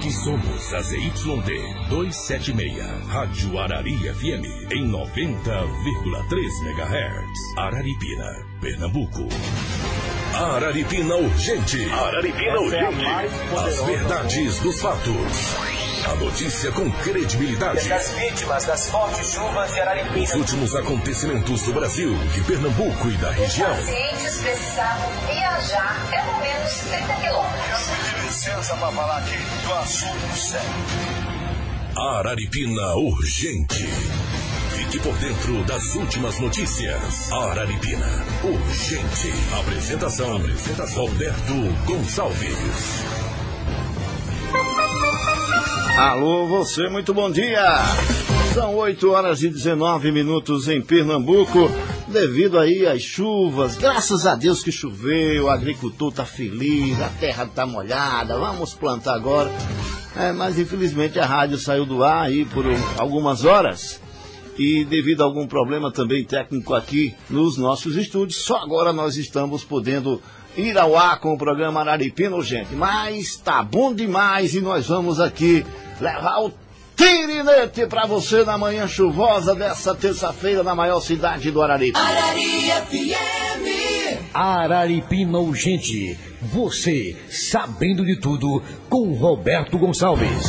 Aqui somos a ZYD 276, Rádio Arari FM, em 90,3 MHz. Araripina, Pernambuco. Araripina Urgente. Araripina Urgente. As verdades dos fatos. A notícia com credibilidade. Das vítimas das fortes chuvas de Araripina. Os últimos acontecimentos do Brasil, de Pernambuco e da região. Os pacientes precisavam viajar pelo menos 30 quilômetros. Pedir licença para falar aqui do assunto sério. Araripina Urgente. Fique por dentro das últimas notícias. Araripina Urgente. Apresentação Roberto Gonçalves. Alô, você, muito bom dia. São 8h19 em Pernambuco. Devido aí às chuvas, graças a Deus que choveu, o agricultor tá feliz, a terra tá molhada, vamos plantar agora. Mas infelizmente a rádio saiu do ar aí por algumas horas. E devido a algum problema também técnico aqui nos nossos estúdios, só agora nós estamos podendo ir ao ar com o programa Araripina Urgente. Mas tá bom demais e nós vamos aqui levar o tirinete pra você na manhã chuvosa dessa terça-feira na maior cidade do Araripe. Arari FM. Araripina Urgente. Você sabendo de tudo com Roberto Gonçalves.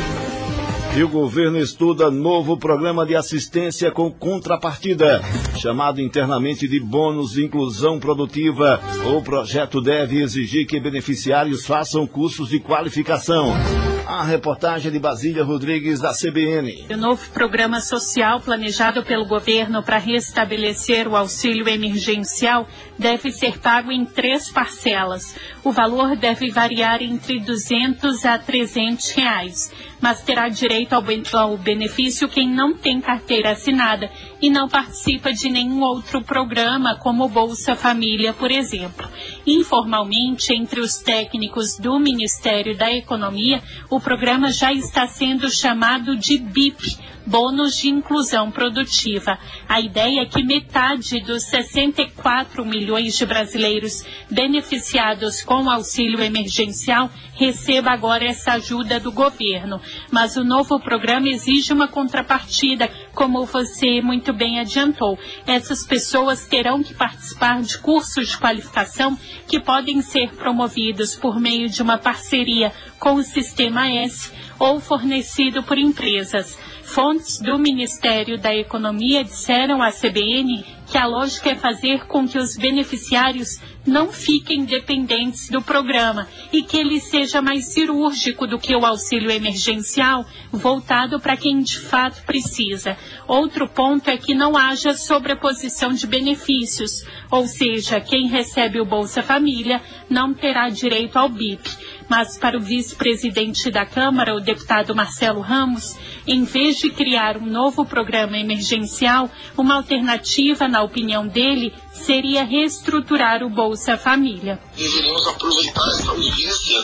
E o governo estuda novo programa de assistência com contrapartida, chamado internamente de bônus de inclusão produtiva. O projeto deve exigir que beneficiários façam cursos de qualificação. A reportagem de Basília Rodrigues, da CBN. O novo programa social planejado pelo governo para restabelecer o auxílio emergencial deve ser pago em 3 parcelas. O valor deve variar entre R$200 a R$300, mas terá direito ao benefício quem não tem carteira assinada e não participa de nenhum outro programa, como Bolsa Família, por exemplo. Informalmente, entre os técnicos do Ministério da Economia, o programa já está sendo chamado de BIP, Bônus de Inclusão Produtiva. A ideia é que metade dos 64 milhões de brasileiros beneficiados com o auxílio emergencial receba agora essa ajuda do governo. Mas o novo programa exige uma contrapartida, como você muito bem adiantou. Essas pessoas terão que participar de cursos de qualificação que podem ser promovidos por meio de uma parceria com o Sistema S ou fornecido por empresas. Fontes do Ministério da Economia disseram à CBN que a lógica é fazer com que os beneficiários não fiquem dependentes do programa e que ele seja mais cirúrgico do que o auxílio emergencial, voltado para quem de fato precisa. Outro ponto é que não haja sobreposição de benefícios, ou seja, quem recebe o Bolsa Família não terá direito ao BIP. Mas para o vice-presidente da Câmara, o deputado Marcelo Ramos, em vez de criar um novo programa emergencial, uma alternativa, na opinião dele, seria reestruturar o Bolsa Família. Deveríamos aproveitar essa urgência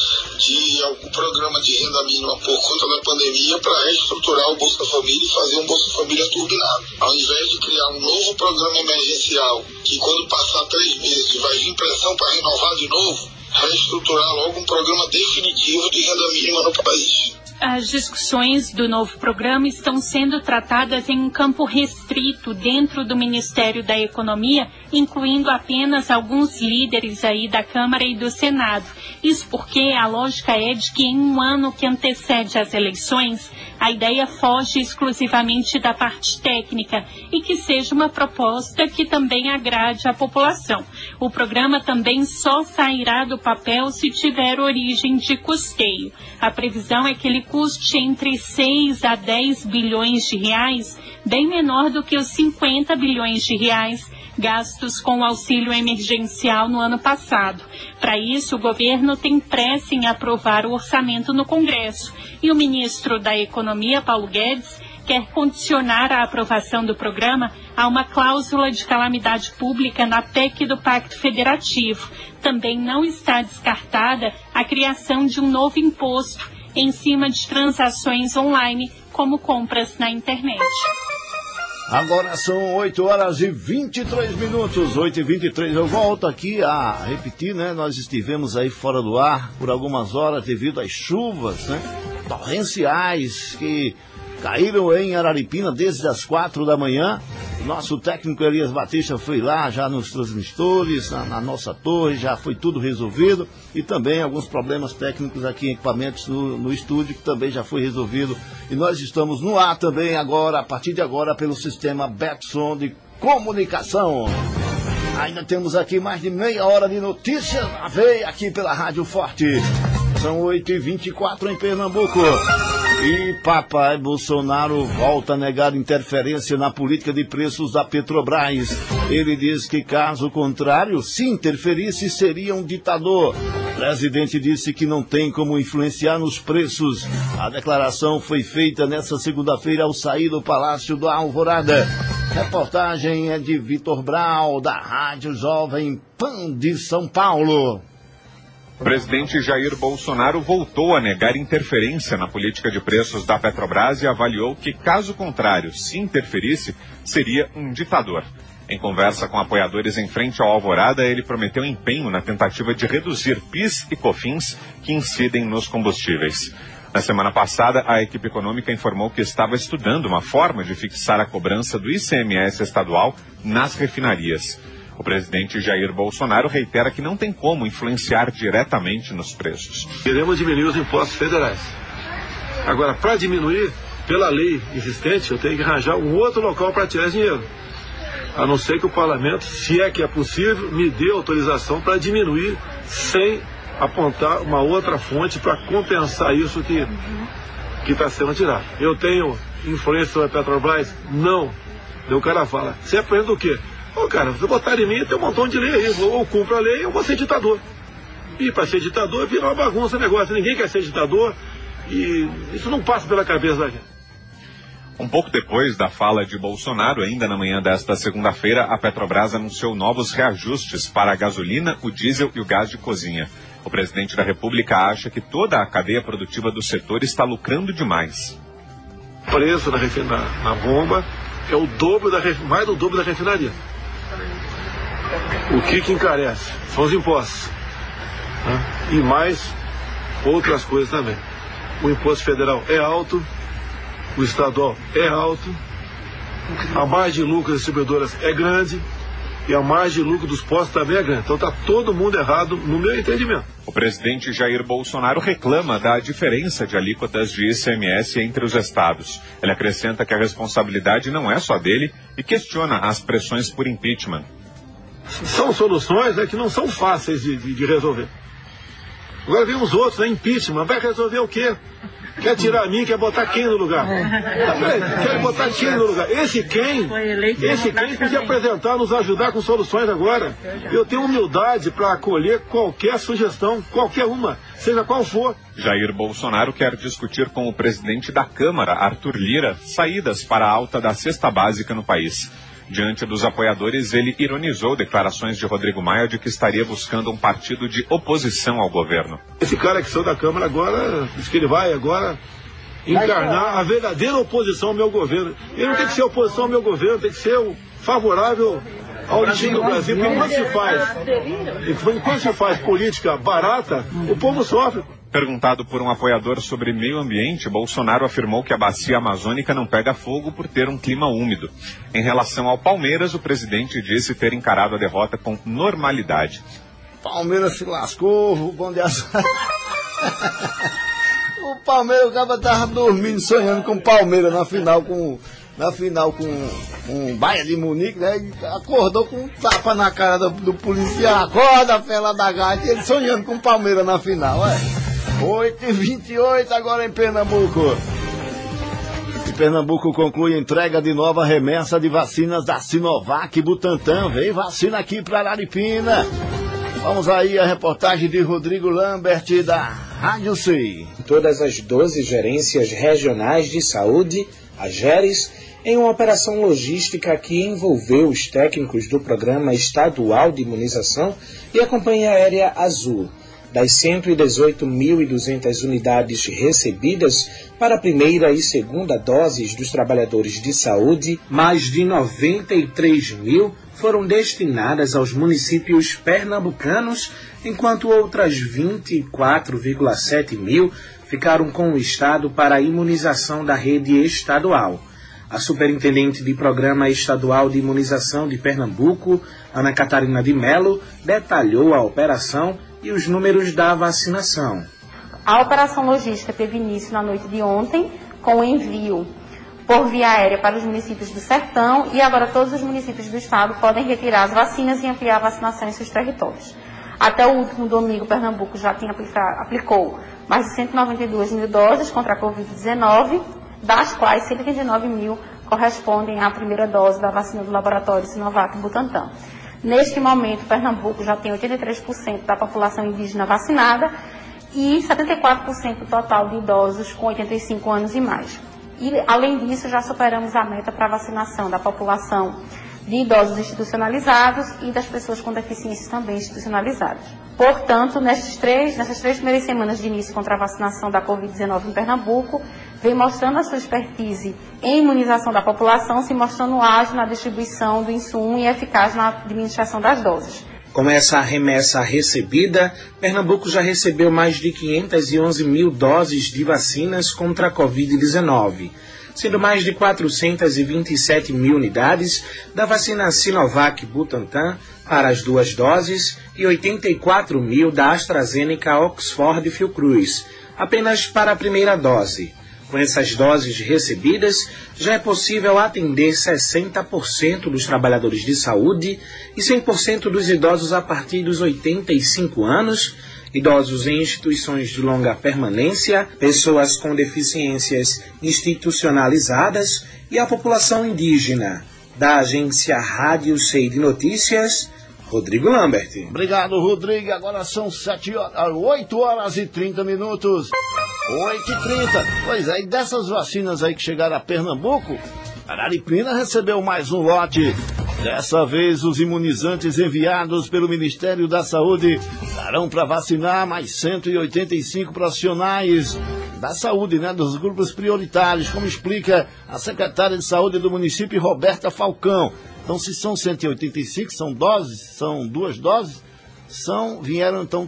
de algum programa de renda mínima por conta da pandemia para reestruturar o Bolsa Família e fazer um Bolsa Família turbinado. Ao invés de criar um novo programa emergencial, que quando passar 3 meses vai vir pressão para renovar de novo, reestruturar logo um programa definitivo de renda mínima no país. As discussões do novo programa estão sendo tratadas em um campo restrito dentro do Ministério da Economia, incluindo apenas alguns líderes aí da Câmara e do Senado. Isso porque a lógica é de que em um ano que antecede as eleições, a ideia foge exclusivamente da parte técnica e que seja uma proposta que também agrade a população. O programa também só sairá do papel se tiver origem de custeio. A previsão é que ele custe entre 6 a 10 bilhões de reais, bem menor do que os 50 bilhões de reais gastos com o auxílio emergencial no ano passado. Para isso, o governo tem pressa em aprovar o orçamento no Congresso e o ministro da Economia, Paulo Guedes, quer condicionar a aprovação do programa a uma cláusula de calamidade pública na PEC do Pacto Federativo. Também não está descartada a criação de um novo imposto em cima de transações online, como compras na internet. Agora são 8 horas e 23 minutos, 8h23. Eu volto aqui a repetir, né? Nós estivemos aí fora do ar por algumas horas devido às chuvas, né? Torrenciais que caíram em Araripina desde as 4 da manhã. Nosso técnico Elias Batista foi lá já nos transmissores, na nossa torre, já foi tudo resolvido. E também alguns problemas técnicos aqui em equipamentos no estúdio, que também já foi resolvido. E nós estamos no ar também agora, a partir de agora, pelo sistema Betson de comunicação. Ainda temos aqui mais de meia hora de notícias na veia aqui pela Rádio Forte. São 8h24 em Pernambuco. E papai Bolsonaro volta a negar interferência na política de preços da Petrobras. Ele diz que, caso contrário, se interferisse, seria um ditador. O presidente disse que não tem como influenciar nos preços. A declaração foi feita nesta segunda-feira ao sair do Palácio da Alvorada. Reportagem é de Vitor Brau, da Rádio Jovem Pan de São Paulo. O presidente Jair Bolsonaro voltou a negar interferência na política de preços da Petrobras e avaliou que, caso contrário, se interferisse, seria um ditador. Em conversa com apoiadores em frente ao Alvorada, ele prometeu empenho na tentativa de reduzir PIS e COFINS que incidem nos combustíveis. Na semana passada, a equipe econômica informou que estava estudando uma forma de fixar a cobrança do ICMS estadual nas refinarias. O presidente Jair Bolsonaro reitera que não tem como influenciar diretamente nos preços. Queremos diminuir os impostos federais. Agora, para diminuir, pela lei existente, eu tenho que arranjar um outro local para tirar dinheiro. A não ser que o parlamento, se é que é possível, me dê autorização para diminuir sem apontar uma outra fonte para compensar isso que está sendo tirado. Eu tenho influência sobre a Petrobras? Não. Daí o cara fala, você é preso do quê? Ô, cara, se botar em mim, tem um montão de lei aí. Ou cumpro a lei, ou vou ser ditador. E para ser ditador, vira uma bagunça o negócio. Ninguém quer ser ditador e isso não passa pela cabeça da gente. Um pouco depois da fala de Bolsonaro, ainda na manhã desta segunda-feira, a Petrobras anunciou novos reajustes para a gasolina, o diesel e o gás de cozinha. O presidente da República acha que toda a cadeia produtiva do setor está lucrando demais. O preço na bomba é o dobro mais do dobro da refinaria. O que encarece são os impostos, né? E mais outras coisas também. O imposto federal é alto, o estadual é alto, a margem de lucro das distribuidoras é grande e a margem de lucro dos postos também é grande. Então está todo mundo errado no meu entendimento. O presidente Jair Bolsonaro reclama da diferença de alíquotas de ICMS entre os estados. Ele acrescenta que a responsabilidade não é só dele e questiona as pressões por impeachment. São soluções que não são fáceis de resolver. Agora vem os outros, impeachment, vai resolver o quê? Quer tirar a mim, quer botar quem no lugar? Quer botar quem no lugar? Esse quem podia apresentar, nos ajudar com soluções agora. Eu tenho humildade para acolher qualquer sugestão, qualquer uma, seja qual for. Jair Bolsonaro quer discutir com o presidente da Câmara, Arthur Lira, saídas para a alta da cesta básica no país. Diante dos apoiadores, ele ironizou declarações de Rodrigo Maia de que estaria buscando um partido de oposição ao governo. Esse cara que saiu da Câmara agora, diz que ele vai agora encarnar a verdadeira oposição ao meu governo. Ele não tem que ser oposição ao meu governo, tem que ser o favorável ao destino do Brasil. Porque quando se faz política barata, o povo sofre. Perguntado por um apoiador sobre meio ambiente, Bolsonaro afirmou que a bacia amazônica não pega fogo por ter um clima úmido. Em relação ao Palmeiras, o presidente disse ter encarado a derrota com normalidade. Palmeiras se lascou, o bom de azar. O Palmeiras, o cara tava dormindo, sonhando com o Palmeiras na final com um Bayern de Munique, né? E acordou com um tapa na cara do policial. Acorda, fela da gata, e ele sonhando com o Palmeiras na final, 8h28 agora em Pernambuco. E Pernambuco conclui a entrega de nova remessa de vacinas da Sinovac e Butantan. Vem vacina aqui para Araripina. Vamos aí a reportagem de Rodrigo Lambert da Rádio C. Todas as 12 gerências regionais de saúde, as GERES, em uma operação logística que envolveu os técnicos do Programa Estadual de Imunização e a Companhia Aérea Azul. Das 118.200 unidades recebidas para a primeira e segunda doses dos trabalhadores de saúde, mais de 93 mil foram destinadas aos municípios pernambucanos, enquanto outras 24,7 mil ficaram com o Estado para a imunização da rede estadual. A superintendente de Programa Estadual de Imunização de Pernambuco, Ana Catarina de Melo, detalhou a operação e os números da vacinação. A operação logística teve início na noite de ontem, com o envio por via aérea para os municípios do Sertão, e agora todos os municípios do estado podem retirar as vacinas e ampliar a vacinação em seus territórios. Até o último domingo, Pernambuco já aplicou mais de 192 mil doses contra a Covid-19, das quais 189 mil correspondem à primeira dose da vacina do laboratório Sinovac Butantan. Neste momento, Pernambuco já tem 83% da população indígena vacinada e 74% do total de idosos com 85 anos e mais. E, além disso, já superamos a meta para a vacinação da população de idosos institucionalizados e das pessoas com deficiências também institucionalizadas. Portanto, nessas três primeiras semanas de início contra a vacinação da Covid-19 em Pernambuco, vem mostrando a sua expertise em imunização da população, se mostrando ágil na distribuição do insumo e eficaz na administração das doses. Com essa remessa recebida, Pernambuco já recebeu mais de 511 mil doses de vacinas contra a Covid-19, sendo mais de 427 mil unidades da vacina Sinovac Butantan para as 2 doses e 84 mil da AstraZeneca Oxford Fiocruz, apenas para a primeira dose. Com essas doses recebidas, já é possível atender 60% dos trabalhadores de saúde e 100% dos idosos a partir dos 85 anos, idosos em instituições de longa permanência, pessoas com deficiências institucionalizadas e a população indígena. Da agência Rádio Sei de Notícias, Rodrigo Lambert. Obrigado, Rodrigo. Agora são 8 horas e 30 minutos. 8h30. Pois é, e dessas vacinas aí que chegaram a Pernambuco, Araripina recebeu mais um lote. Dessa vez, os imunizantes enviados pelo Ministério da Saúde darão para vacinar mais 185 profissionais da saúde, né, dos grupos prioritários, como explica a secretária de Saúde do município, Roberta Falcão. Então, se são 185, são 2 doses, vieram então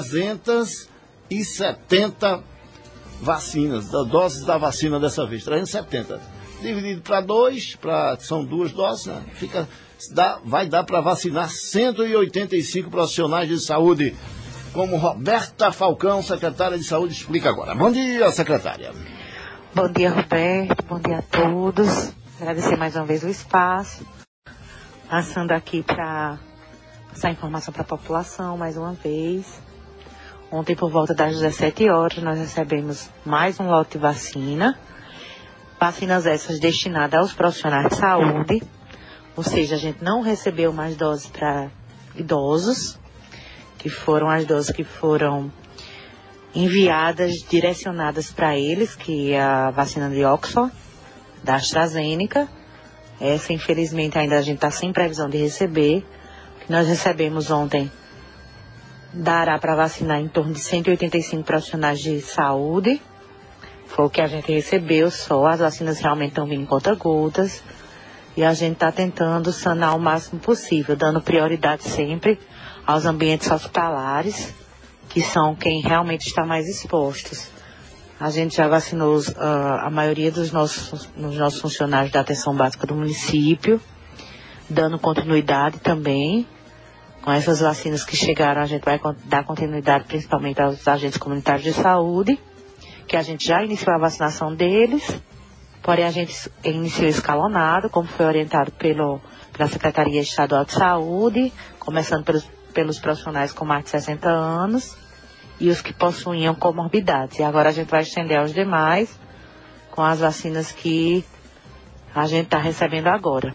370 vacinas, doses da vacina dessa vez, 370. Dividido para 2, são 2 doses, né? Vai dar para vacinar 185 profissionais de saúde, como Roberta Falcão, secretária de Saúde, explica agora. Bom dia, secretária. Bom dia, Roberto. Bom dia a todos. Agradecer mais uma vez o espaço. Passando aqui para passar informação para a população mais uma vez. Ontem, por volta das 17 horas, nós recebemos mais um lote de vacina. Vacinas essas destinadas aos profissionais de saúde. Ou seja, a gente não recebeu mais doses para idosos, que foram as doses que foram enviadas, direcionadas para eles, que é a vacina de Oxford, da AstraZeneca. Essa, infelizmente, ainda a gente está sem previsão de receber. O que nós recebemos ontem dará para vacinar em torno de 185 profissionais de saúde. Foi o que a gente recebeu só. As vacinas realmente estão vindo em conta-gotas. E a gente está tentando sanar o máximo possível, dando prioridade sempre aos ambientes hospitalares, que são quem realmente está mais expostos. A gente já vacinou a maioria dos nossos funcionários da atenção básica do município, dando continuidade também. Com essas vacinas que chegaram, a gente vai dar continuidade principalmente aos agentes comunitários de saúde, que a gente já iniciou a vacinação deles, porém a gente iniciou escalonado, como foi orientado pela Secretaria Estadual de Saúde, começando pelos profissionais com mais de 60 anos e os que possuíam comorbidades. E agora a gente vai estender aos demais com as vacinas que a gente está recebendo agora.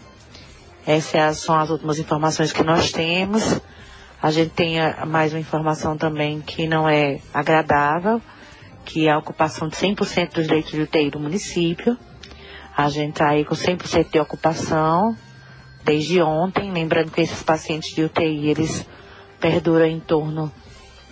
Essas são as últimas informações que nós temos. A gente tem mais uma informação também que não é agradável, que é a ocupação de 100% dos leitos de UTI do município. A gente está aí com 100% de ocupação desde ontem, lembrando que esses pacientes de UTI, eles perduram em torno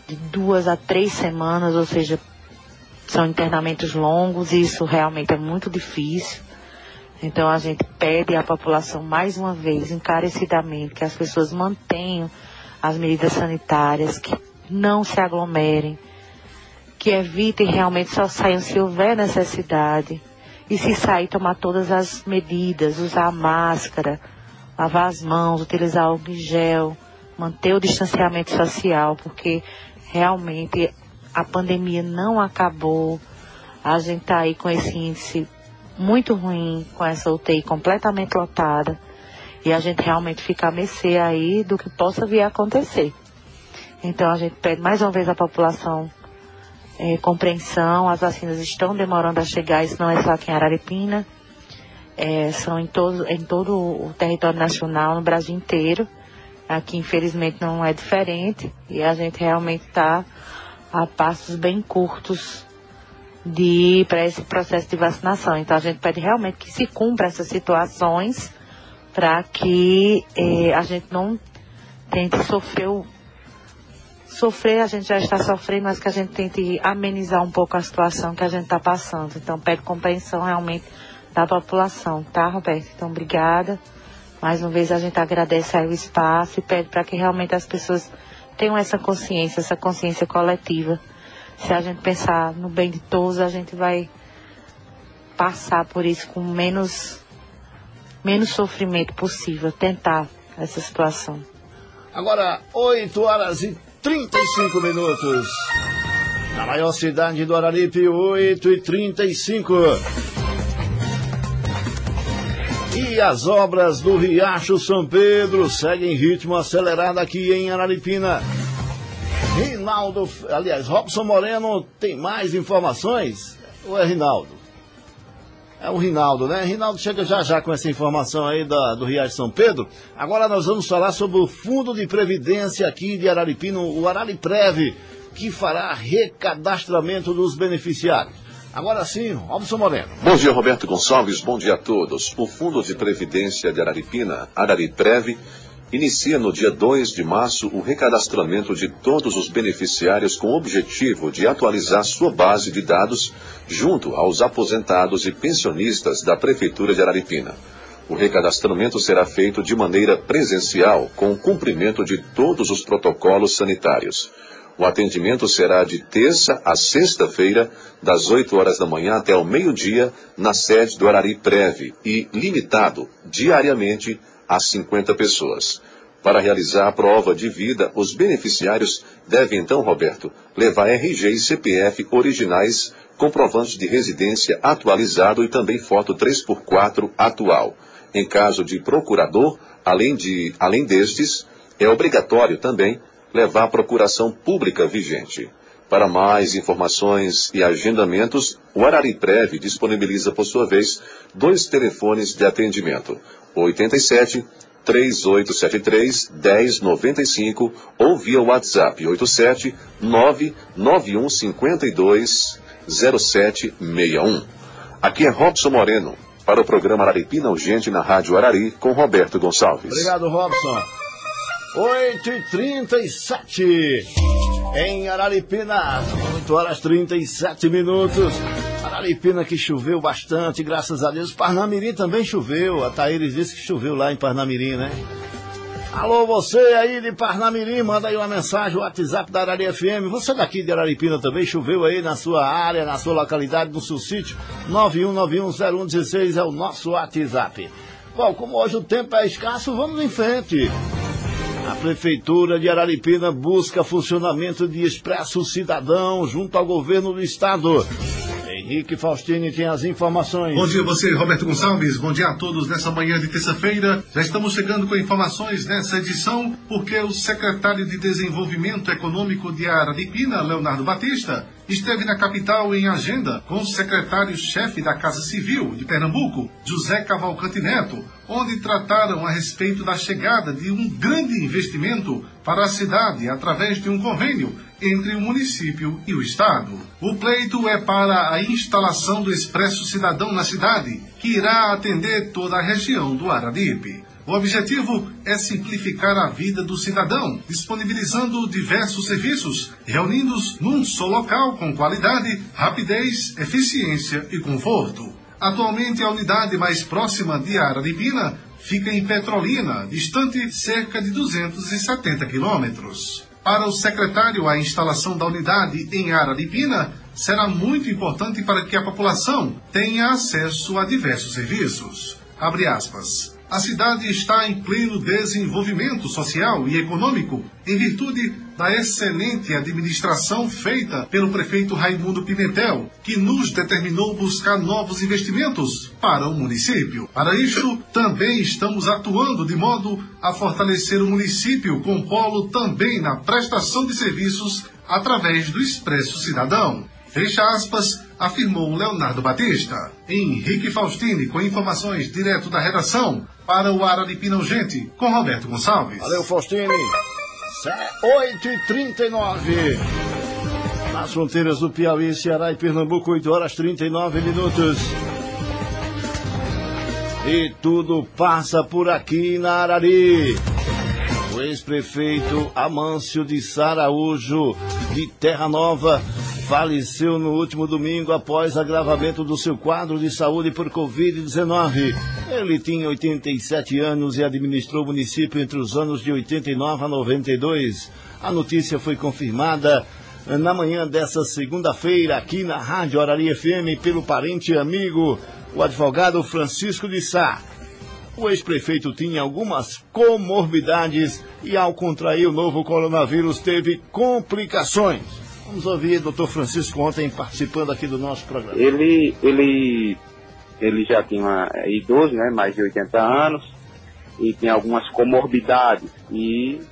de 2 a 3 semanas, ou seja, são internamentos longos e isso realmente é muito difícil. Então a gente pede à população mais uma vez, encarecidamente, que as pessoas mantenham as medidas sanitárias, que não se aglomerem, que evitem realmente, só saiam se houver necessidade. E se sair, tomar todas as medidas, usar máscara, lavar as mãos, utilizar álcool em gel, manter o distanciamento social, porque realmente a pandemia não acabou. A gente está aí com esse índice muito ruim, com essa UTI completamente lotada, e a gente realmente fica à mercê aí do que possa vir a acontecer. Então a gente pede mais uma vez à população compreensão. As vacinas estão demorando a chegar, isso não é só aqui em Araripina, são em todo o território nacional, no Brasil inteiro. Aqui infelizmente não é diferente, e a gente realmente está a passos bem curtos de ir para esse processo de vacinação. Então a gente pede realmente que se cumpra essas situações para que a gente não tente sofrer, a gente já está sofrendo, mas que a gente tente amenizar um pouco a situação que a gente está passando. Então pede compreensão realmente da população, tá, Roberto? Então obrigada. Mais uma vez a gente agradece aí o espaço e pede para que realmente as pessoas tenham essa consciência coletiva. Se a gente pensar no bem de todos, a gente vai passar por isso com menos sofrimento possível, tentar essa situação. Agora, 8 horas e 35 minutos. Na maior cidade do Araripe, 8h35. E as obras do Riacho São Pedro seguem ritmo acelerado aqui em Araripina. Robson Moreno tem mais informações? Ou é Rinaldo? É o Rinaldo, né? Rinaldo chega já com essa informação aí do Riacho São Pedro. Agora nós vamos falar sobre o Fundo de Previdência aqui de Araripina, o Arariprev, que fará recadastramento dos beneficiários. Agora sim, Robson Moreno. Bom dia, Roberto Gonçalves, bom dia a todos. O Fundo de Previdência de Araripina, Arariprev, inicia no dia 2 de março o recadastramento de todos os beneficiários com o objetivo de atualizar sua base de dados junto aos aposentados e pensionistas da Prefeitura de Araripina. O recadastramento será feito de maneira presencial, com o cumprimento de todos os protocolos sanitários. O atendimento será de terça a sexta-feira, das 8 horas da manhã até o meio-dia, na sede do Arariprev e limitado diariamente a 50 pessoas. Para realizar a prova de vida, os beneficiários devem então, Roberto, levar RG e CPF originais, comprovantes de residência atualizado e também foto 3x4 atual. Em caso de procurador, além destes, é obrigatório também levar a procuração pública vigente. Para mais informações e agendamentos, o Arariprev disponibiliza, por sua vez, 2 telefones de atendimento: 87 3873 1095 ou via WhatsApp 87 991 52 0761. Aqui é Robson Moreno, para o programa Araripina Urgente na Rádio Arari, com Roberto Gonçalves. Obrigado, Robson. 8h37 em Araripina, 8 horas 37 minutos. Araripina que choveu bastante, graças a Deus. Parnamirim também choveu. A Thaíris disse que choveu lá em Parnamirim, né? Alô, você aí de Parnamirim, manda aí uma mensagem, o WhatsApp da Arari FM. Você daqui de Araripina também choveu aí na sua área, na sua localidade, no seu sítio? 91910116 é o nosso WhatsApp. Bom, como hoje o tempo é escasso, vamos em frente. A Prefeitura de Araripina busca funcionamento de Expresso Cidadão junto ao governo do estado. Henrique Faustini tem as informações. Bom dia a você, Roberto Gonçalves. Bom dia a todos nessa manhã de terça-feira. Já estamos chegando com informações nessa edição, porque o secretário de Desenvolvimento Econômico de Araripina, Leonardo Batista, esteve na capital em agenda com o secretário-chefe da Casa Civil de Pernambuco, José Cavalcante Neto, onde trataram a respeito da chegada de um grande investimento para a cidade através de um convênio entre o município e o estado. O pleito é para a instalação do Expresso Cidadão na cidade, que irá atender toda a região do Araripe. O objetivo é simplificar a vida do cidadão, disponibilizando diversos serviços, reunindo-os num só local com qualidade, rapidez, eficiência e conforto. Atualmente, a unidade mais próxima de Araripina fica em Petrolina, distante cerca de 270 quilômetros. Para o secretário, a instalação da unidade em Araripina será muito importante para que a população tenha acesso a diversos serviços. Abre aspas. A cidade está em pleno desenvolvimento social e econômico em virtude da excelente administração feita pelo prefeito Raimundo Pimentel, que nos determinou buscar novos investimentos para o município. Para isso, também estamos atuando de modo a fortalecer o município com polo também na prestação de serviços através do Expresso Cidadão. Fecha aspas, afirmou Leonardo Batista. Henrique Faustini, com informações direto da redação, para o Araripina Urgente, com Roberto Gonçalves. Valeu, Faustini. 8h39. Nas fronteiras do Piauí, Ceará e Pernambuco, 8h39. E tudo passa por aqui na Arari. O ex-prefeito Amâncio de Saraújo, de Terra Nova, faleceu no último domingo após agravamento do seu quadro de saúde por Covid-19. Ele tinha 87 anos e administrou o município entre os anos de 89 a 92. A notícia foi confirmada na manhã dessa segunda-feira aqui na Rádio Arari FM pelo parente e amigo, o advogado Francisco de Sá. O ex-prefeito tinha algumas comorbidades e, ao contrair o novo coronavírus, teve complicações. Vamos ouvir o doutor Francisco ontem participando aqui do nosso programa. Ele já tinha idoso, né, mais de 80 anos, e tinha algumas comorbidades e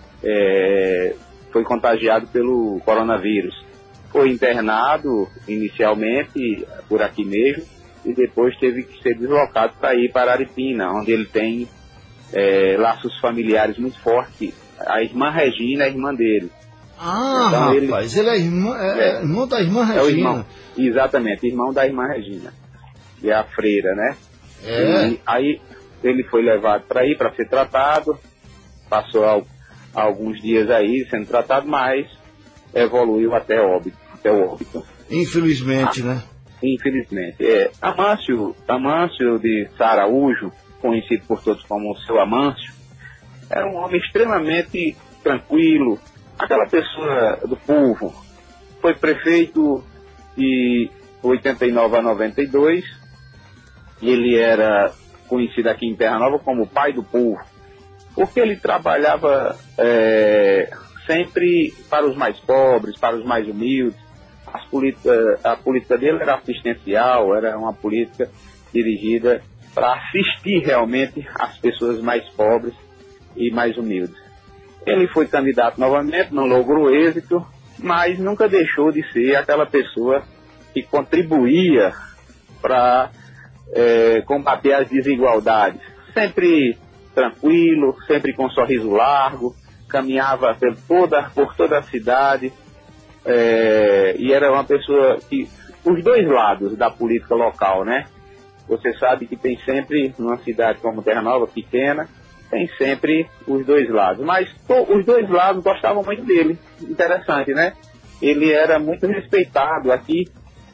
foi contagiado pelo coronavírus. Foi internado inicialmente por aqui mesmo e depois teve que ser deslocado para ir para Araripina, onde ele tem laços familiares muito fortes. A irmã Regina é a irmã dele. Ah, então, rapaz, ele é irmão da irmã Regina. É o irmão, exatamente, irmão da irmã Regina. E é a freira, né? E aí ele foi levado para ir para ser tratado, passou alguns dias aí sendo tratado, mas evoluiu até o óbito. Infelizmente, né? Infelizmente. Amâncio de Saraújo, conhecido por todos como o seu Amâncio, era um homem extremamente tranquilo, aquela pessoa do povo. Foi prefeito de 89 a 92, e ele era conhecido aqui em Terra Nova como o pai do povo, porque ele trabalhava sempre para os mais pobres, para os mais humildes. A política dele era assistencial, era uma política dirigida para assistir realmente as pessoas mais pobres e mais humildes. Ele foi candidato novamente, não logrou êxito, mas nunca deixou de ser aquela pessoa que contribuía para combater as desigualdades. Sempre tranquilo, sempre com um sorriso largo, caminhava por toda a cidade, e era uma pessoa que, os dois lados da política local, né? Você sabe que tem sempre, numa cidade como Terra Nova, pequena, tem sempre os dois lados. Mas os dois lados gostavam muito dele. Interessante, né? Ele era muito respeitado aqui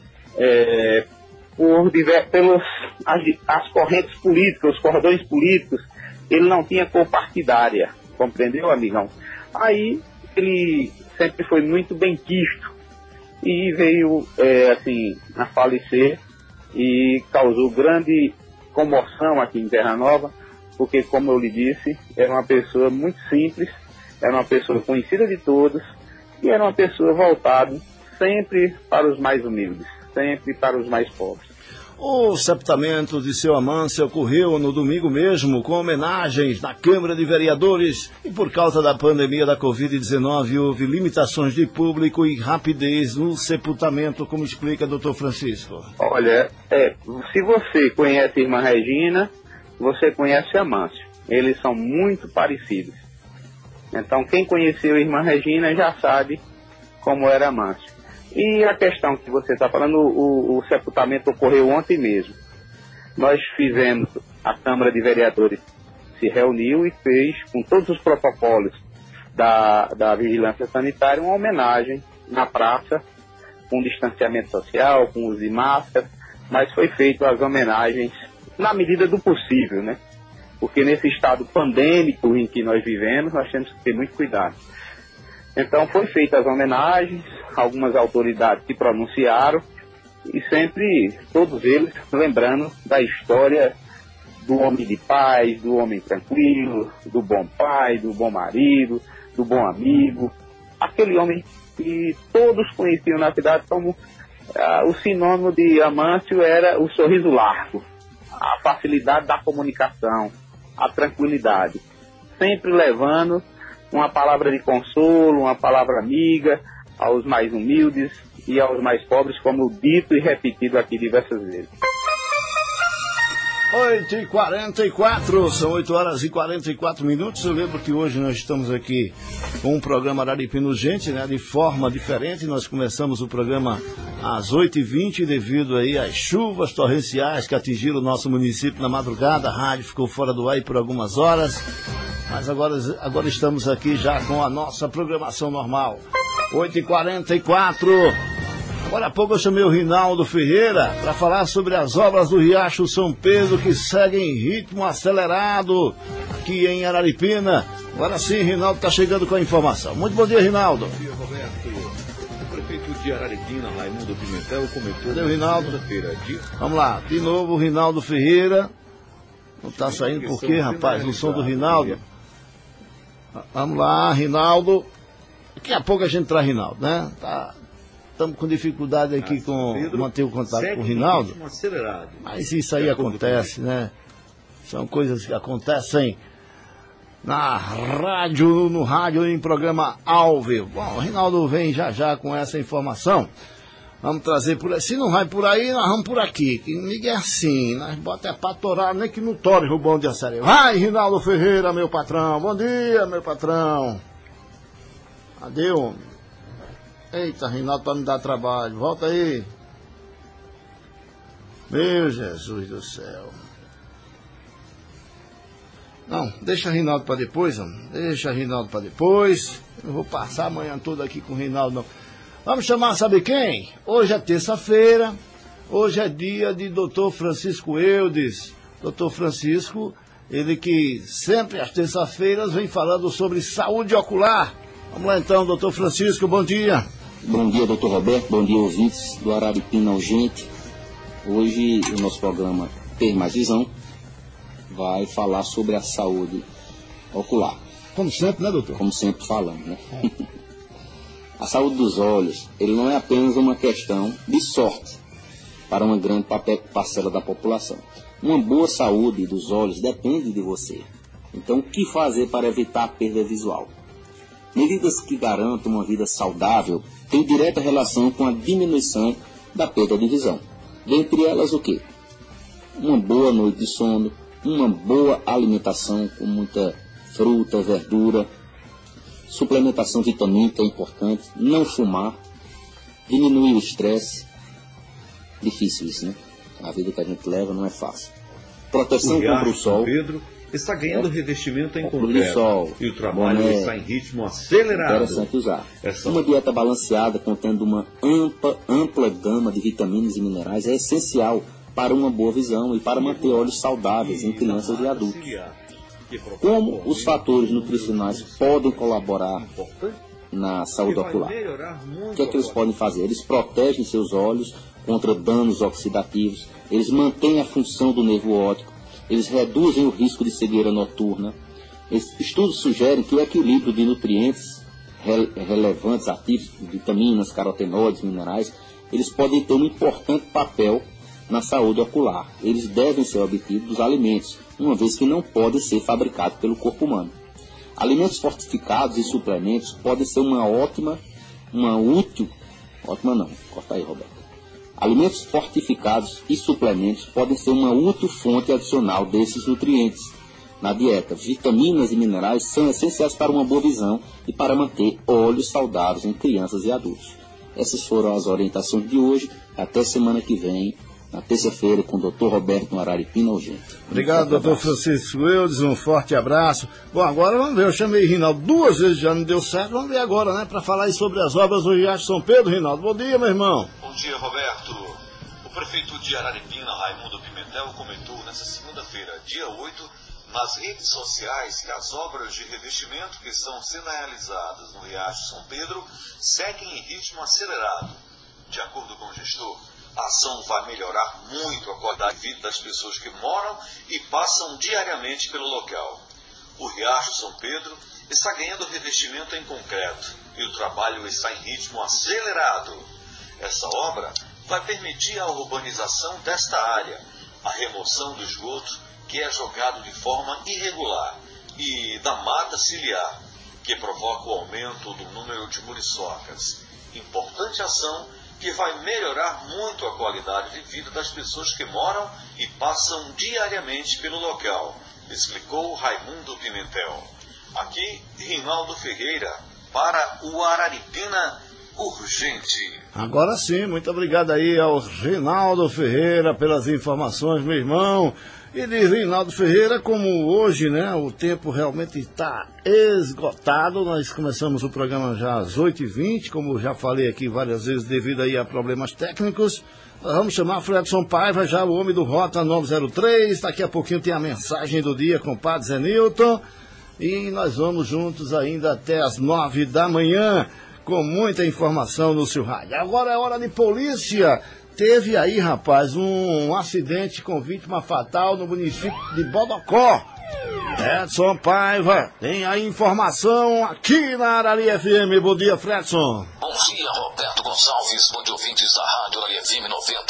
pelas as correntes políticas, os cordões políticos. Ele não tinha cor partidária, compreendeu, amigão? Aí ele sempre foi muito benquisto e veio a falecer, e causou grande comoção aqui em Terra Nova, porque, como eu lhe disse, era uma pessoa muito simples, era uma pessoa conhecida de todos, e era uma pessoa voltada sempre para os mais humildes, sempre para os mais pobres. O sepultamento de seu Amâncio ocorreu no domingo mesmo, com homenagens na Câmara de Vereadores, e por causa da pandemia da Covid-19 houve limitações de público e rapidez no sepultamento, como explica o doutor Francisco. Olha, se você conhece a irmã Regina, você conhece Amâncio. Eles são muito parecidos. Então, quem conheceu a irmã Regina já sabe como era Amâncio. E a questão que você está falando, o sepultamento ocorreu ontem mesmo. Nós fizemos, a Câmara de Vereadores se reuniu e fez, com todos os protocolos da vigilância sanitária, uma homenagem na praça, com distanciamento social, com uso de máscara, mas foi feito as homenagens na medida do possível, né? Porque nesse estado pandêmico em que nós vivemos, nós temos que ter muito cuidado. Então foi feitas as homenagens, algumas autoridades se pronunciaram, e sempre, todos eles, lembrando da história do homem de paz, do homem tranquilo, do bom pai, do bom marido, do bom amigo, aquele homem que todos conheciam na cidade como o sinônimo de Amâncio era o sorriso largo, a facilidade da comunicação, a tranquilidade, sempre levando uma palavra de consolo, uma palavra amiga aos mais humildes e aos mais pobres, como dito e repetido aqui diversas vezes. 8h44, são 8 horas e 44 minutos. Eu lembro que hoje nós estamos aqui com um programa Araripina Urgente, né, de forma diferente. Nós começamos o programa às 8h20 devido aí às chuvas torrenciais que atingiram o nosso município na madrugada. A rádio ficou fora do ar por algumas horas, mas agora estamos aqui já com a nossa programação normal. 8h44. Agora há pouco eu chamei o Rinaldo Ferreira para falar sobre as obras do Riacho São Pedro que seguem em ritmo acelerado aqui em Araripina. Agora sim, Rinaldo está chegando com a informação. Muito bom dia, Rinaldo. Bom dia, Roberto. O prefeito de Araripina, Raimundo Pimentel, comentou na segunda-feira. Vamos lá, de novo o Rinaldo Ferreira. Não está saindo por quê, rapaz? O som do Rinaldo. Vamos lá, Rinaldo. Daqui a pouco a gente traz Rinaldo, né? Estamos com dificuldade aqui com manter o contato com o Rinaldo. Mas isso aí acontece, né? São coisas que acontecem na rádio, no rádio, em programa ao vivo. Bom, o Rinaldo vem já com essa informação. Vamos trazer por aí. Se não vai por aí, nós vamos por aqui. Que ninguém é assim. Nós bota pra torar, nem que no tore o bom de série. Vai, Rinaldo Ferreira, meu patrão. Bom dia, meu patrão. Adeus. Eita, Rinaldo, para me dar trabalho. Volta aí. Meu Jesus do céu. Não, deixa Rinaldo para depois, homem. Deixa Rinaldo para depois. Eu não vou passar a manhã toda aqui com o Rinaldo, não. Vamos chamar, sabe quem? Hoje é terça-feira. Hoje é dia de Dr. Francisco Eudes. Dr. Francisco, ele que sempre às terças-feiras vem falando sobre saúde ocular. Vamos lá então, doutor Francisco, bom dia. Bom dia, doutor Roberto, bom dia, ouvintes do Araripina Urgente. Hoje o nosso programa Ter Mais Visão vai falar sobre a saúde ocular. Como sempre, né, doutor? Como sempre falando, né? A saúde dos olhos, ele não é apenas uma questão de sorte para uma grande parcela da população. Uma boa saúde dos olhos depende de você. Então, o que fazer para evitar a perda visual? Medidas que garantam uma vida saudável têm direta relação com a diminuição da perda de visão. Dentre elas, o quê? Uma boa noite de sono, uma boa alimentação com muita fruta, verdura, suplementação vitamínica é importante, não fumar, diminuir o estresse. Difícil isso, né? A vida que a gente leva não é fácil. Proteção contra o sol. Pedro está ganhando revestimento em concreto e o trabalho está em ritmo acelerado. Interessante usar. Uma dieta balanceada contendo uma ampla gama de vitaminas e minerais é essencial para uma boa visão e para manter olhos saudáveis em crianças e adultos. Como os fatores nutricionais podem colaborar na saúde ocular? O que é que eles podem fazer? Eles protegem seus olhos contra danos oxidativos, eles mantêm a função do nervo óptico, eles reduzem o risco de cegueira noturna. Estudos sugerem que o equilíbrio de nutrientes relevantes, ativos, vitaminas, carotenoides, minerais, eles podem ter um importante papel na saúde ocular. Eles devem ser obtidos dos alimentos, uma vez que não podem ser fabricados pelo corpo humano. Alimentos fortificados e suplementos podem ser Alimentos fortificados e suplementos podem ser uma útil fonte adicional desses nutrientes na dieta. Vitaminas e minerais são essenciais para uma boa visão e para manter olhos saudáveis em crianças e adultos. Essas foram as orientações de hoje. Até semana que vem. na terça-feira com o Dr. Roberto no Araripina Urgente. Obrigado, doutor Francisco Eudes, um forte abraço. Bom, agora vamos ver, eu chamei Rinaldo 2 vezes, já não deu certo, vamos ver agora, né, para falar aí sobre as obras do Riacho São Pedro. Rinaldo, bom dia, meu irmão. Bom dia, Roberto. O prefeito de Araripina, Raimundo Pimentel, comentou nesta segunda-feira, dia 8, nas redes sociais que as obras de revestimento que estão sendo realizadas no Riacho São Pedro seguem em ritmo acelerado. De acordo com o gestor, a ação vai melhorar muito a qualidade de vida das pessoas que moram e passam diariamente pelo local. O Riacho São Pedro está ganhando revestimento em concreto e o trabalho está em ritmo acelerado. Essa obra vai permitir a urbanização desta área, a remoção do esgoto que é jogado de forma irregular e da mata ciliar, que provoca o aumento do número de muriçocas. Importante ação que vai melhorar muito a qualidade de vida das pessoas que moram e passam diariamente pelo local, explicou Raimundo Pimentel. Aqui, Rinaldo Ferreira, para o Araripina Urgente. Agora sim, muito obrigado aí ao Rinaldo Ferreira pelas informações, meu irmão. E de Rinaldo Ferreira, como hoje, né, o tempo realmente está esgotado, nós começamos o programa já às 8h20, como já falei aqui várias vezes, devido aí a problemas técnicos. Nós vamos chamar Fredson Paiva, já o homem do Rota 903, daqui a pouquinho tem a mensagem do dia com o Padre Zé Nilton, e nós vamos juntos ainda até as 9 da manhã, com muita informação no seu rádio. Agora é hora de polícia. Teve aí, rapaz, um acidente com vítima fatal no município de Bodocó. Fredson Paiva tem a informação aqui na Arari FM. Bom dia, Fredson. Bom dia, Roberto Gonçalves. Bom dia, ouvintes da Rádio Arari FM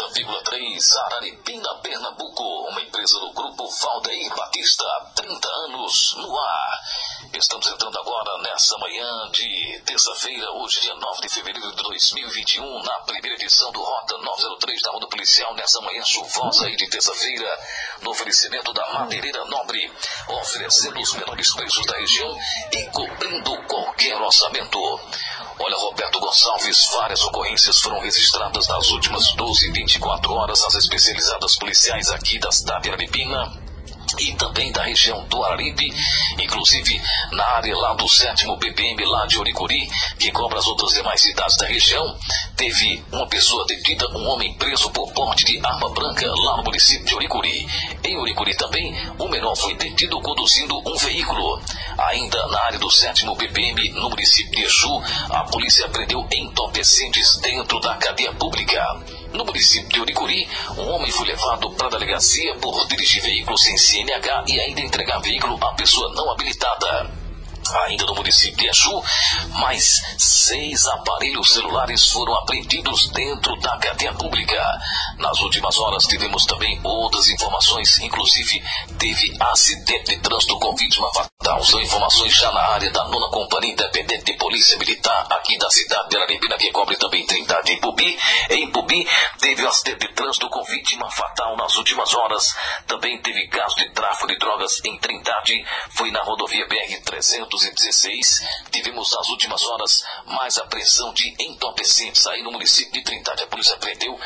90,3, Araripina, Pernambuco. Uma empresa do grupo Valdeir Batista, 30 anos no ar. Estamos entrando agora nessa manhã de terça-feira, hoje dia 9 de fevereiro de 2021, na primeira edição do Rota 903 da Ronda Policial, nessa manhã chuvosa aí de terça-feira, no oferecimento da Madeireira Nobre, oferecendo os menores preços da região e cobrindo qualquer orçamento. Olha, Roberto Gonçalves, várias ocorrências foram registradas nas últimas 12 e 24 horas nas especializadas policiais aqui da cidade de Araripina e também da região do Araripe, inclusive na área lá do 7º BPM lá de Oricuri, que cobre as outras demais cidades da região. Teve uma pessoa detida, um homem preso por porte de arma branca lá no município de Oricuri. Em Oricuri também, o menor foi detido conduzindo um veículo. Ainda na área do 7º BPM, no município de Exu, a polícia prendeu entorpecentes dentro da cadeia pública. No município de Oricuri, um homem foi levado para a delegacia por dirigir veículo sem CNH e ainda entregar veículo a pessoa não habilitada. Ainda no município de Exu, mais 6 aparelhos celulares foram apreendidos dentro da cadeia pública. Nas últimas horas tivemos também outras informações, inclusive teve acidente de trânsito com vítima fatal. São informações já na área da 9ª Companhia Independente de Polícia Militar, aqui da cidade de Araripina, que cobre também Trindade e Ipubi. Em Ipubi teve um acidente de trânsito com vítima fatal nas últimas horas. Também teve caso de tráfico de drogas em Trindade, foi na rodovia BR-316. Tivemos nas últimas horas mais apreensão de entorpecentes aí no município de Trindade. A polícia apreendeu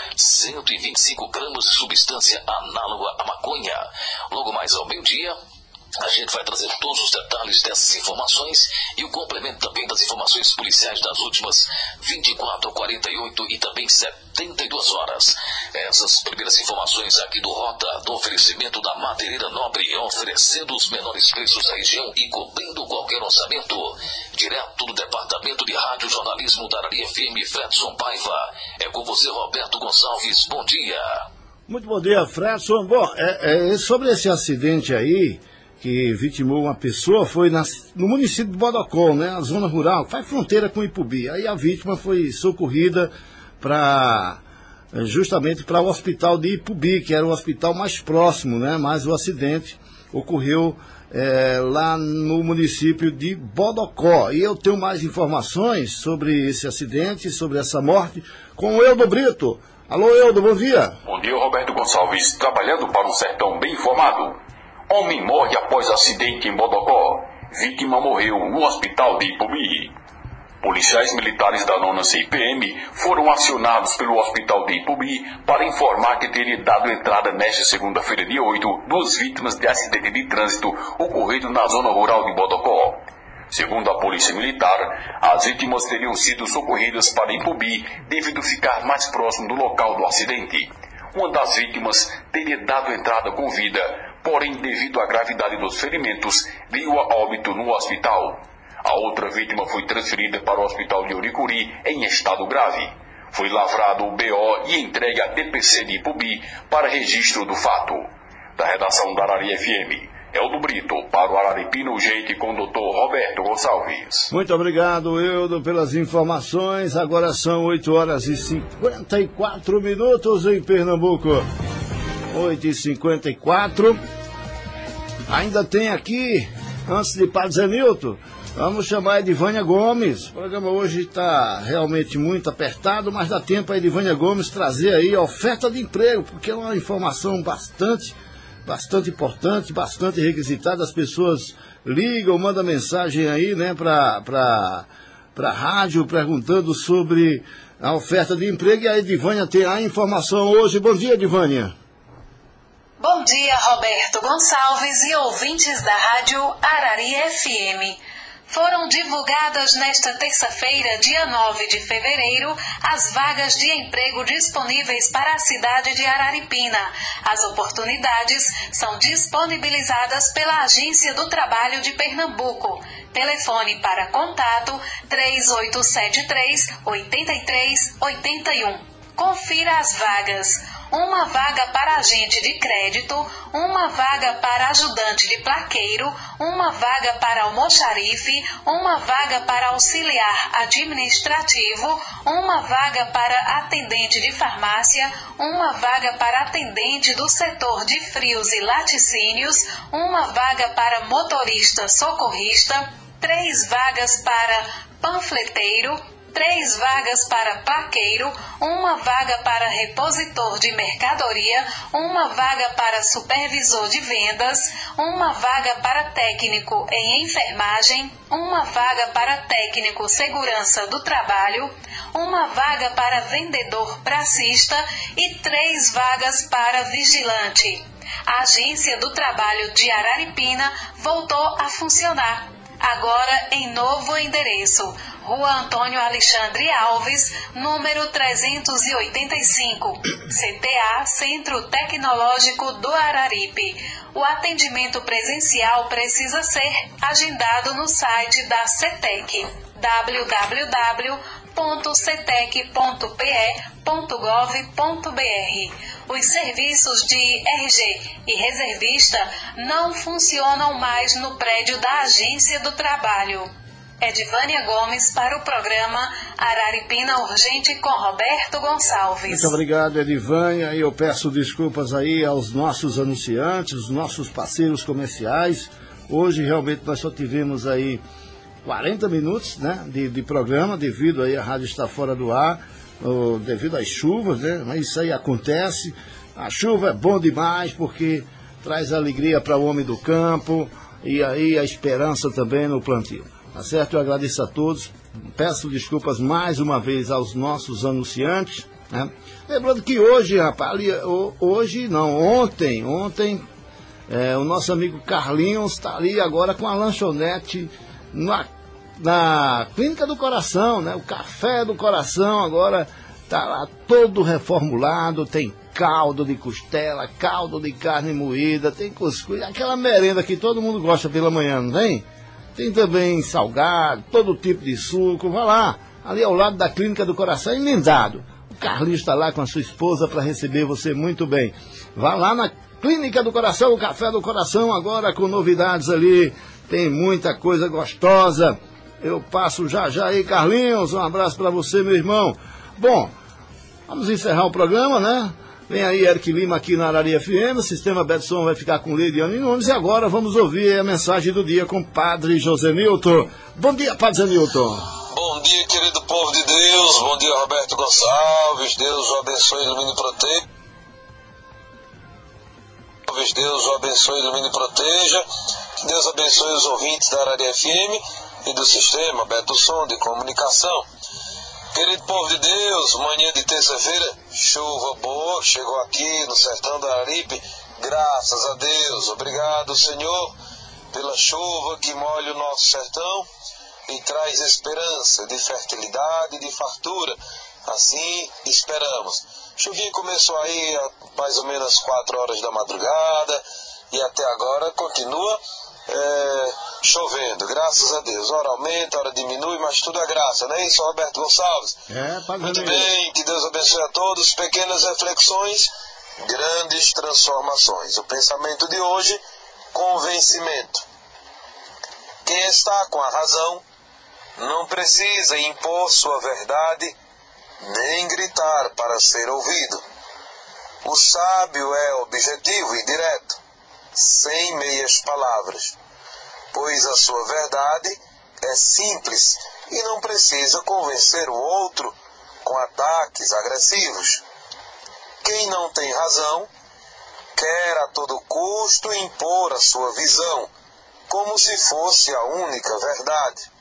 125 gramas de substância análoga à maconha. Logo mais ao meio-dia, a gente vai trazer todos os detalhes dessas informações e o complemento também das informações policiais das últimas 24, 48 e também 72 horas. Essas primeiras informações aqui do Rota, do oferecimento da Madeireira Nobre, oferecendo os menores preços da região e cobrindo qualquer orçamento. Direto do Departamento de Rádio Jornalismo da Arari FM, Fredson Paiva. É com você, Roberto Gonçalves. Bom dia. Muito bom dia, Fredson. Bom, sobre esse acidente aí, que vitimou uma pessoa, foi no município de Bodocó, né, a zona rural, faz fronteira com Ipubi. Aí a vítima foi socorrida justamente para o hospital de Ipubi, que era o hospital mais próximo, né, mas o acidente ocorreu lá no município de Bodocó. E eu tenho mais informações sobre esse acidente, sobre essa morte, com o Eudo Brito. Alô, Eudo, bom dia. Bom dia, Roberto Gonçalves, trabalhando para um sertão bem informado. Homem morre após acidente em Bodocó. Vítima morreu no hospital de Ipubi. Policiais militares da 9ª CIPM foram acionados pelo hospital de Ipubi para informar que teria dado entrada nesta segunda-feira, dia 8, 2 vítimas de acidente de trânsito ocorrido na zona rural de Bodocó. Segundo a Polícia Militar, as vítimas teriam sido socorridas para Ipubi devido ficar mais próximo do local do acidente. Uma das vítimas teria dado entrada com vida, porém, devido à gravidade dos ferimentos, veio a óbito no hospital. A outra vítima foi transferida para o hospital de Uricuri em estado grave. Foi lavrado o BO e entregue à DPC de Ipubi para registro do fato. Da redação da Arari FM, Eldo Brito, para o Araripina Urgente com o Dr. Roberto Gonçalves. Muito obrigado, Eldo, pelas informações. Agora são 8h54 em Pernambuco. 8h54. Ainda tem aqui, antes de Padre Zenilton, vamos chamar a Edivânia Gomes. O programa hoje está realmente muito apertado, mas dá tempo a Edivânia Gomes trazer aí a oferta de emprego, porque é uma informação bastante importante, bastante requisitada. As pessoas ligam, mandam mensagem aí, né, para rádio perguntando sobre a oferta de emprego, e a Edivânia tem a informação hoje. Bom dia, Edivânia. Bom dia, Roberto Gonçalves e ouvintes da Rádio Arari FM. Foram divulgadas nesta terça-feira, dia 9 de fevereiro, as vagas de emprego disponíveis para a cidade de Araripina. As oportunidades são disponibilizadas pela Agência do Trabalho de Pernambuco. Telefone para contato 3873-8381. Confira as vagas. Uma vaga para agente de crédito, uma vaga para ajudante de plaqueiro, uma vaga para almoxarife, uma vaga para auxiliar administrativo, uma vaga para atendente de farmácia, uma vaga para atendente do setor de frios e laticínios, uma vaga para motorista socorrista, 3 vagas para panfleteiro, 3 vagas para plaqueiro, uma vaga para repositor de mercadoria, uma vaga para supervisor de vendas, uma vaga para técnico em enfermagem, uma vaga para técnico segurança do trabalho, uma vaga para vendedor pracista e 3 vagas para vigilante. A Agência do Trabalho de Araripina voltou a funcionar. Agora em novo endereço, Rua Antônio Alexandre Alves, número 385, CTA, Centro Tecnológico do Araripe. O atendimento presencial precisa ser agendado no site da CETEC, www.cetec.pe.gov.br. Os serviços de RG e reservista não funcionam mais no prédio da Agência do Trabalho. Edivânia Gomes para o programa Araripina Urgente com Roberto Gonçalves. Muito obrigado, Edivânia. E eu peço desculpas aí aos nossos anunciantes, os nossos parceiros comerciais. Hoje realmente nós só tivemos aí 40 minutos, né, de programa, devido aí a rádio estar fora do ar, devido às chuvas, né? Mas isso aí acontece. A chuva é bom demais porque traz alegria para o homem do campo e aí a esperança também no plantio. Tá certo? Eu agradeço a todos. Peço desculpas mais uma vez aos nossos anunciantes, né? Lembrando que hoje, rapaz, ontem, o nosso amigo Carlinhos está ali agora com a lanchonete na Clínica do Coração, né? O Café do Coração agora está lá todo reformulado, tem caldo de costela, caldo de carne moída, tem cuscuz, aquela merenda que todo mundo gosta pela manhã, não tem? Tem também salgado, todo tipo de suco. Vai lá, ali ao lado da Clínica do Coração, emendado. O Carlinhos está lá com a sua esposa para receber você muito bem. Vá lá na Clínica do Coração, o Café do Coração, agora com novidades ali. Tem muita coisa gostosa. Eu passo já aí, Carlinhos. Um abraço para você, meu irmão. Bom, vamos encerrar o programa, né? Vem aí Eric Lima aqui na Arari FM, o Sistema Betson vai ficar com Leidiane Nunes e agora vamos ouvir a mensagem do dia com o Padre José Nilton. Bom dia, Padre José Nilton. Bom dia, querido povo de Deus, bom dia, Roberto Gonçalves, Deus o abençoe, ilumine e proteja. Deus o abençoe, ilumine e proteja. Deus abençoe os ouvintes da Arari FM e do sistema Beto Som de comunicação. Querido povo de Deus, manhã de terça-feira, chuva boa, chegou aqui no sertão do Araripe, graças a Deus. Obrigado, Senhor, pela chuva que molha o nosso sertão e traz esperança de fertilidade e de fartura. Assim esperamos. Chuvinha começou aí a mais ou menos 4 horas da madrugada e até agora continua chovendo, graças a Deus. Hora aumenta, hora diminui, mas tudo é graça, não é isso, Roberto Gonçalves? Muito bem, que Deus abençoe a todos. Pequenas reflexões, grandes transformações. O pensamento de hoje, convencimento. Quem está com a razão não precisa impor sua verdade nem gritar para ser ouvido. O sábio é objetivo e direto, sem meias palavras, pois a sua verdade é simples e não precisa convencer o outro com ataques agressivos. Quem não tem razão quer a todo custo impor a sua visão, como se fosse a única verdade.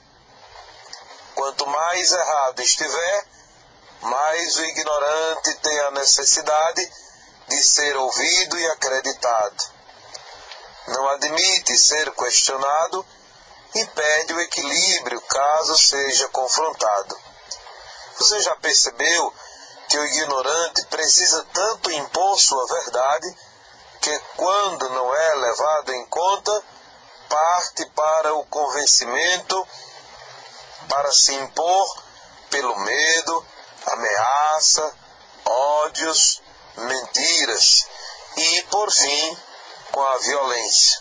Quanto mais errado estiver, mais o ignorante tem a necessidade de ser ouvido e acreditado. Não admite ser questionado e perde o equilíbrio caso seja confrontado. Você já percebeu que o ignorante precisa tanto impor sua verdade que, quando não é levado em conta, parte para o convencimento para se impor pelo medo, ameaça, ódios, mentiras e, por fim, com a violência.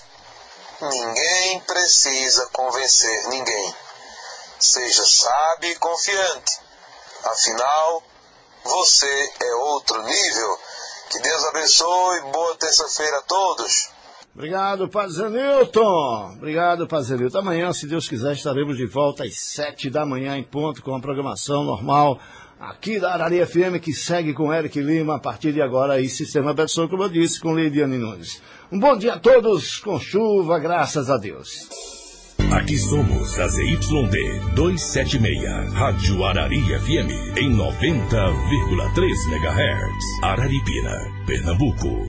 Ninguém precisa convencer ninguém. Seja sábio e confiante. Afinal, você é outro nível. Que Deus abençoe. Boa terça-feira a todos. Obrigado, Padre Zenilton. Obrigado, Padre Zenilton. Amanhã, se Deus quiser, estaremos de volta às 7 da manhã em ponto com a programação normal aqui da Arari FM, que segue com Eric Lima a partir de agora aí, Sistema Beto Som, como eu disse, com Leidiane Nunes. Um bom dia a todos, com chuva, graças a Deus. Aqui somos a ZYD 276, Rádio Arari FM, em 90,3 MHz, Araripina, Pernambuco.